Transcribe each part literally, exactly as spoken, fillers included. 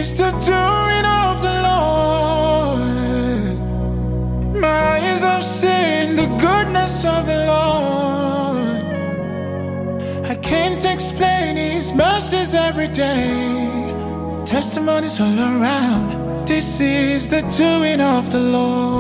is the doing of the Lord. My eyes have seen the goodness of the Lord. I can't explain His mercies every day. Testimonies all around. This is the doing of the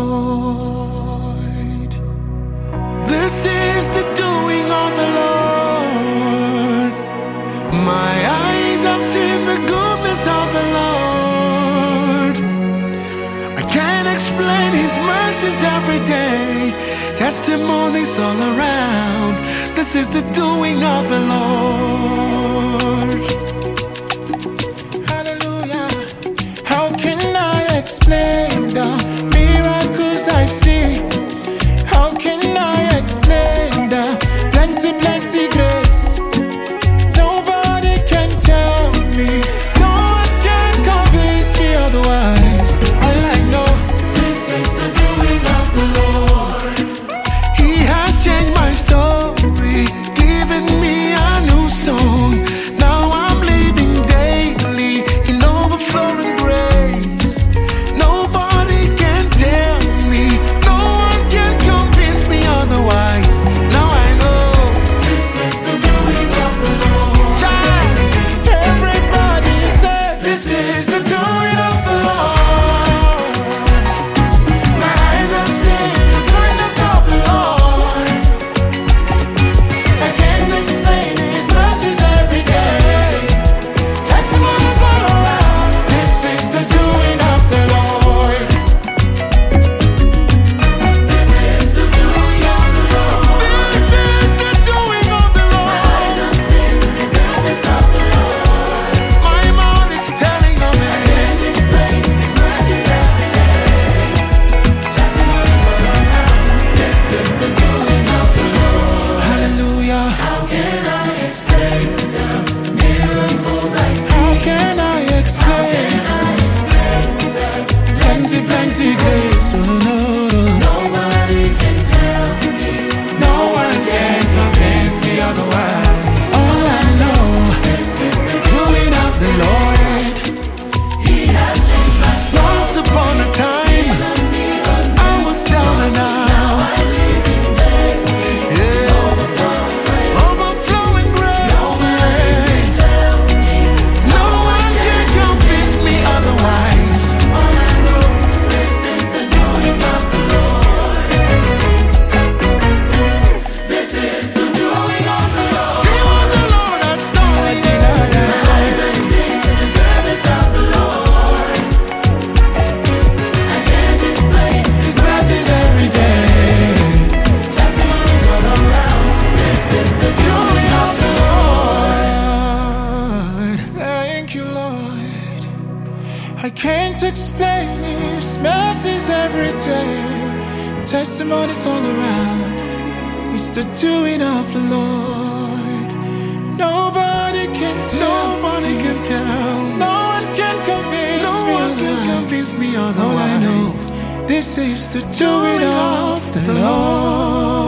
Lord. This is the doing of the Lord. My eyes have seen the goodness of the Lord. I can't explain His mercies every day. Testimonies all around. This is the doing of the Lord. Hallelujah. How can I explain the miracles I see? How can I explain the plenty, plenty grace? Nobody can tell me. No one can convince me otherwise. All I know, This is the doing of the Lord. He has changed my story, given me a new song. Now I'm living daily in overflowing grace. Nobody can tell me, no one can convince me otherwise. Now I know this is the doing of the Lord. Child, everybody said, this is the doing of the Lord. My eyes have seen the goodness of the Lord. I can't explain His mercies every day. Testimonies all around. This is the doing of the Lord. this is the doing of the Lord. This is the doing of the Lord. My eyes have seen the goodness of the Lord. My mouth is telling of it. I can't explain His mercies every day. Testimonies all around. This is the doing of the Lord. Hallelujah. How can I explain the miracles I see? How can I explain Can I explain the plenty, plenty grace? Oh, no, no. nobody can tell me? No one can convince me otherwise. All I know, This is the doing of the Lord. He has changed my story. Once upon a time, I was down and out. Yeah. Overflowing grace. Yeah. No one can convince me otherwise. All I know, this is the doing of the Lord. This is the doing of the Lord. See what the Lord has done. My eyes have seen the goodness of the Lord. I can't explain His mercies every day. testimonies all around. This is the doing of the Lord, thank you, Lord. I can't explain His mercies every day. Testimonies all around. It's the doing of the Lord. Nobody can tell. Nobody can tell. No one can convince No me one can otherwise. convince me All I otherwise. know, this is the doing of the Lord.